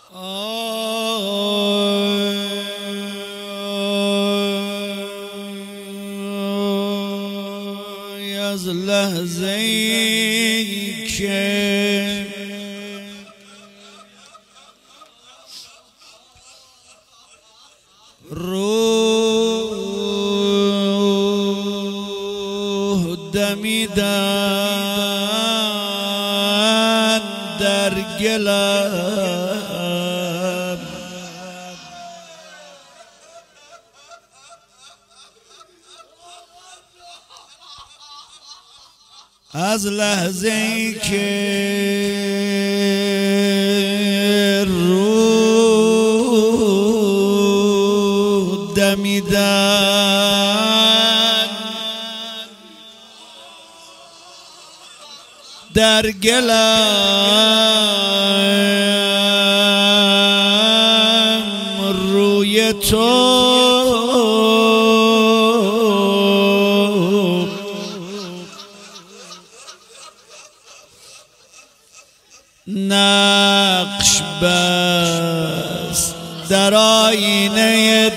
از لحظه ای که روح دمیدن در گلم، از لحظه ای که روح دمیدن در گلم، روی تو نقش بست در آینه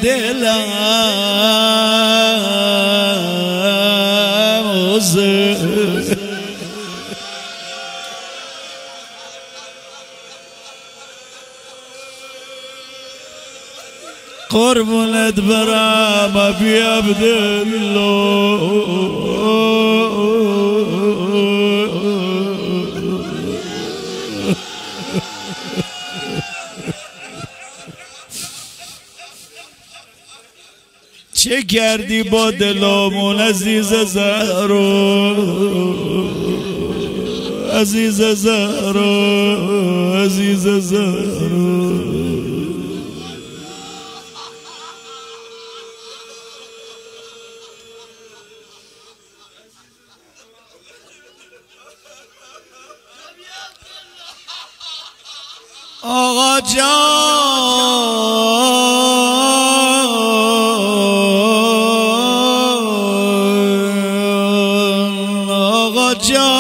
دلم. قربونت برم ابی عبدالله، چه کردی با دلامون عزیز زهرا، عزیز زهرا، عزیز زهرا. آقا جان، آقا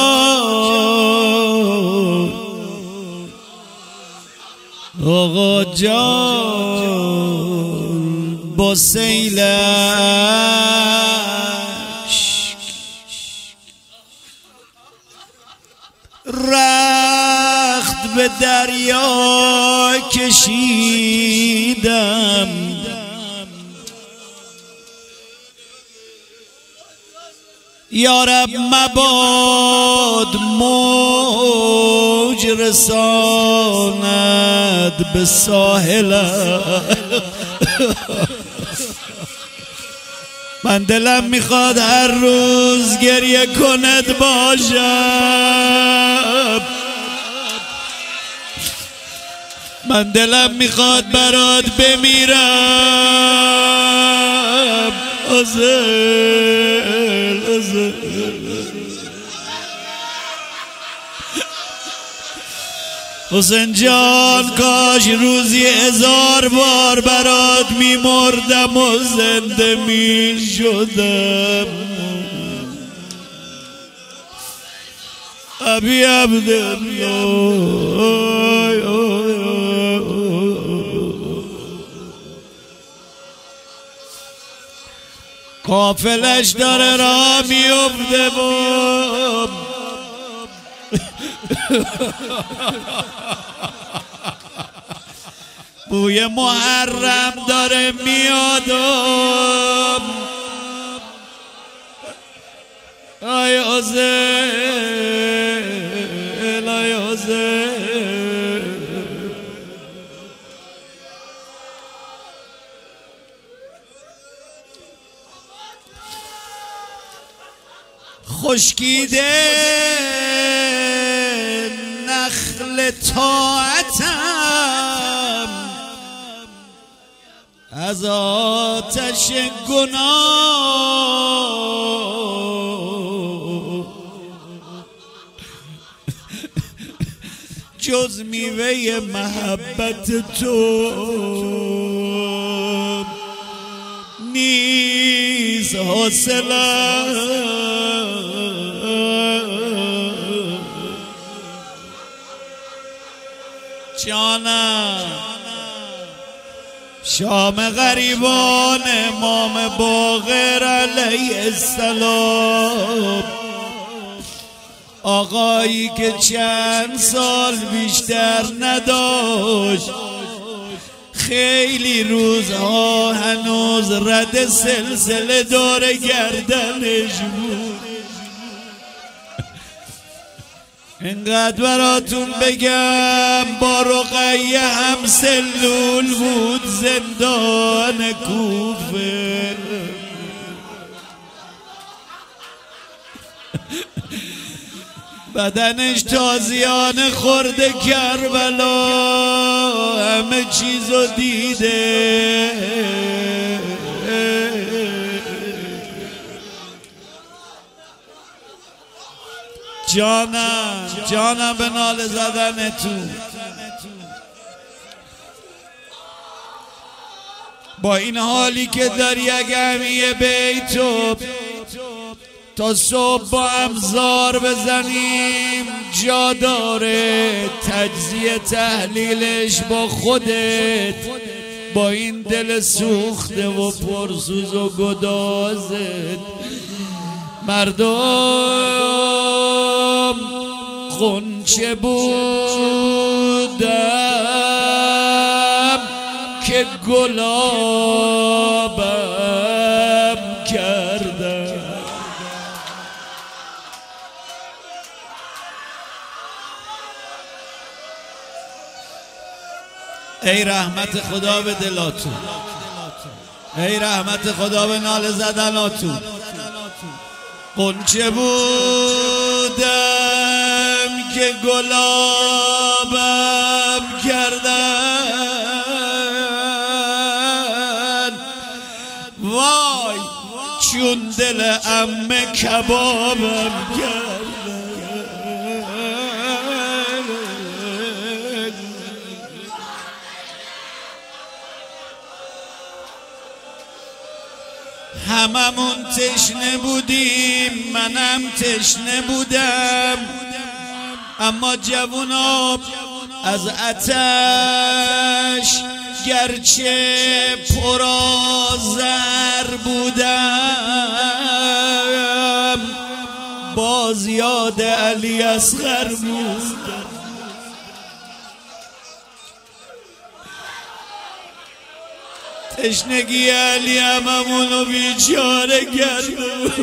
جان، آقا جان با سیل اشک رخت به دریا کشیدم، یارب مباد موج رساند به ساحلم. من دلم میخواد هر روز گریه کند باشم، من دلم میخواد برات بمیرم. ازل ازل حسین جان، کاش روزی 1000 بار برات میمردم و زنده میشدم. ابی عبدالله، قافلش داره راه میفته و بوی محرم داره میاد. آی عزیل، آی عزیل، خشکیده نخل طاعتم از آتش گناه، جز میوه محبت تو نیست حاصلم. جانم شام غریبان امام باقر علیه السلام، آقایی که چند سال بیشتر نداشت، خیلی روزها هنوز رد سلسله دور گردنش بود. اینقدر براتون بگم با رقیه هم سلول بود زندان کوفه. بدنش تازیانه خورده کربلا، همه چیزو دیده. جانم به ناله زدن تو. با این حالی که داری اگه بیتو تا صبح با هم زار بزنیم جا داره. تجزیه تحلیلش با خودت، با این دل سوخته و پرسوز و گدازت. مردم غنچه بودم که گلابم کردم. ای رحمت خدا به دلاتون، ای رحمت خدا به ناله زدناتون. غنچه بودم که گلابم کردن، وای چون دل عمه کبابم کردن. هممون تشنه بودیم، منم تشنه بودم، اما جوونا از آتش گرچه پرآذر بودم، باز یاد علی اصغر بودم. تشنگی علی هممونو بیچاره کرد.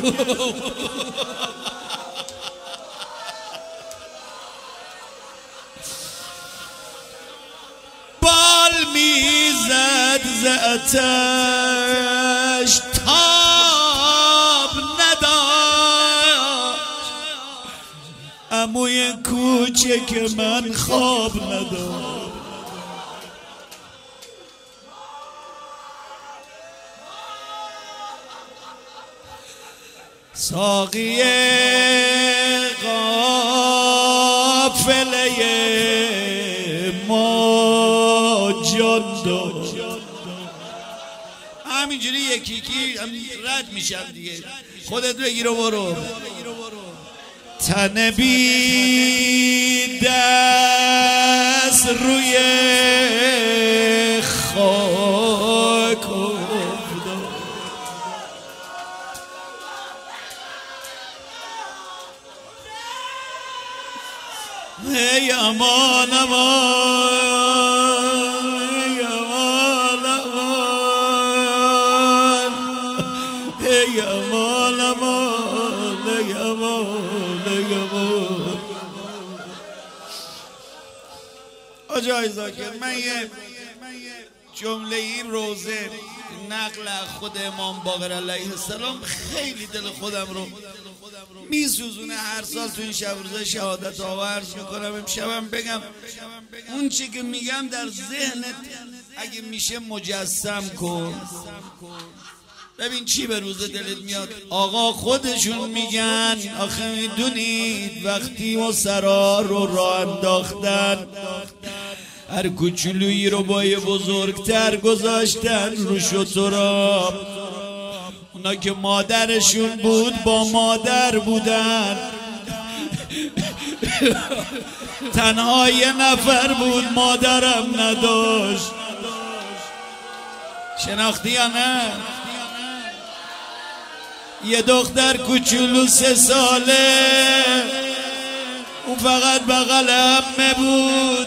بال میزد ز آتش تاب نداشت، عموی کوچک من خواب نداشت. ساقی قافله ما جان داد. همینجوری یکی رد میشم دیگه، خودت بگیر و برو. تن بی دست روی خاک ای امان امان، ای امان امان، ای امان امان، ای امان، ای امان. آجای زاکر، من یه جمله این روزه نقل خود امام باقر علیه السلام خیلی دل خودم رو میسوزونه. هر سال تو این شب روزه شهادت آورز میکنم. امشبم بگم اون چی که میگم در ذهنت اگه میشه مجسم کن، ببین چی به روز دلت میاد. آقا خودشون میگن آخه میدونید وقتی و سرا رو راه انداختن، هر کوچولویی رو با یه بزرگتر گذاشتن رو شترا. اونا که مادرشون بود با مادر بودن. تنها یه نفر بود مادرم نداشت. شناختی یا نه؟ یه دختر کوچولو 3 ساله، اون فقط بغل عمه بود.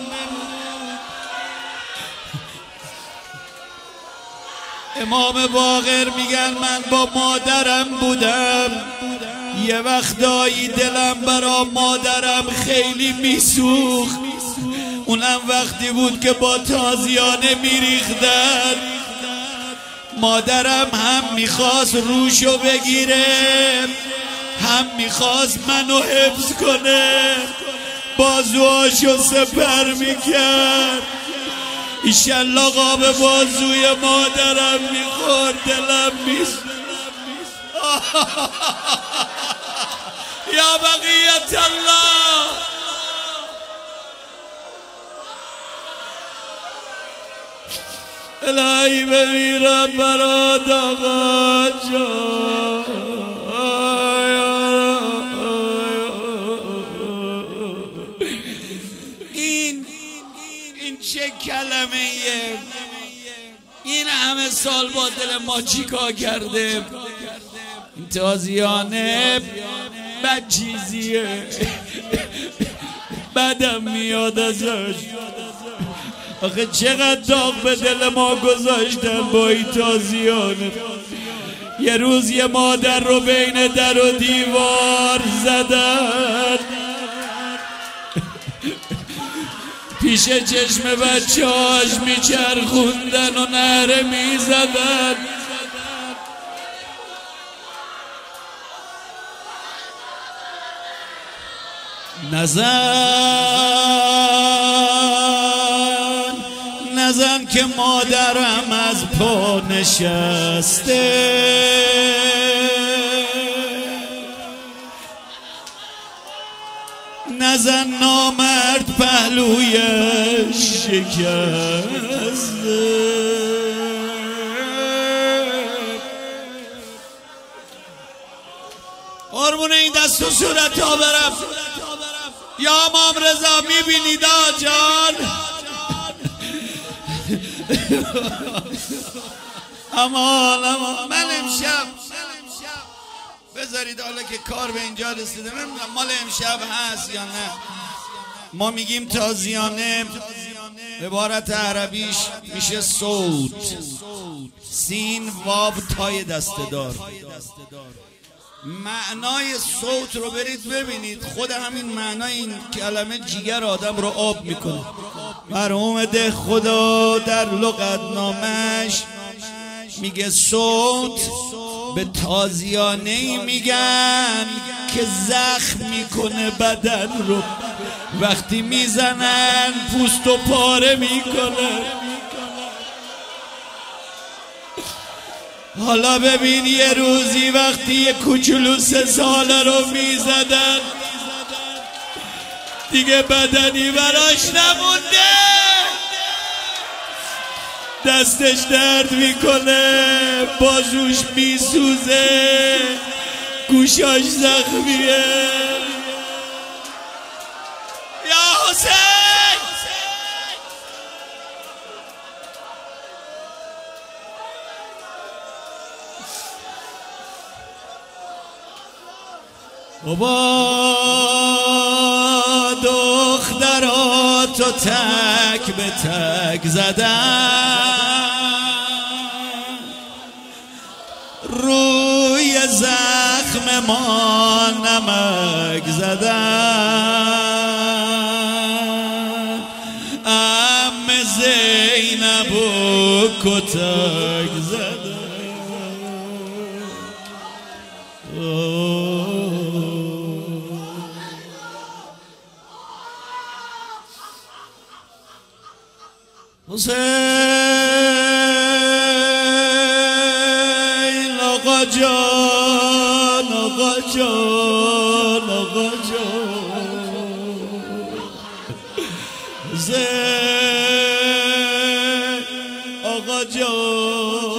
امام باقر میگن من با مادرم بودم، یه وقتایی دلم برا مادرم خیلی میسوخت، اونم وقتی بود که با تازیانه میریختن. مادرم هم میخواست روشو بگیره، هم میخواست منو حفظ کنه، بازوهاشو سپر میکرد. ایشالله قاب بازوی مادرم میخورد دلم یا بقیت الله. الهی بمیرم برات آقا جان. این چه کلمه ایه؟ این همه سال با دل ما چیکار کرده؟ این تازیانه بد چیزیه، بدم میاد ازش. آخه چقدر داغ به دل ما گذاشتن با این تازیانه. یه روز یه مادر رو بین در و دیوار زدن، پیش چشم بچه‌هاش میچرخوندن و نعره میزدن. نزن که مادرم از پا نشسته، نزن نامرد پهلویش شکسته. قربون این دست و صورت ها برم. یا امام رضا میبینید آجان؟ امان من امشب بذارید حالا که کار به اینجا رسیده، نمیدونم مال امشب هست یا نه. ما میگیم تازیانه، عبارت عربیش میشه صوت، سین واو تای دسته‌دار. معنای صوت رو برید ببینید، خود همین معنای این کلمه جیگر آدم رو آب میکنه. مرحوم ده خدا در لغت نامش میگه صوت به تازیانه‌ای میگن که زخم میکنه بدن رو، وقتی میزنن پوست و پاره میکنه. حالا ببین یه روزی وقتی یه کوچولو 3 ساله رو میزدن دیگه بدنی براش نمونده، دستش درد میکنه، بازوش میسوزه، گوشاش زخمیه. یا حسین بابا دختراتو تک به تک زدن، روی زخم ما نمک زدن، ام زینبو کتک زدن. حسین آقا جان، آقا جان، آقا جان، حسین آقا جان.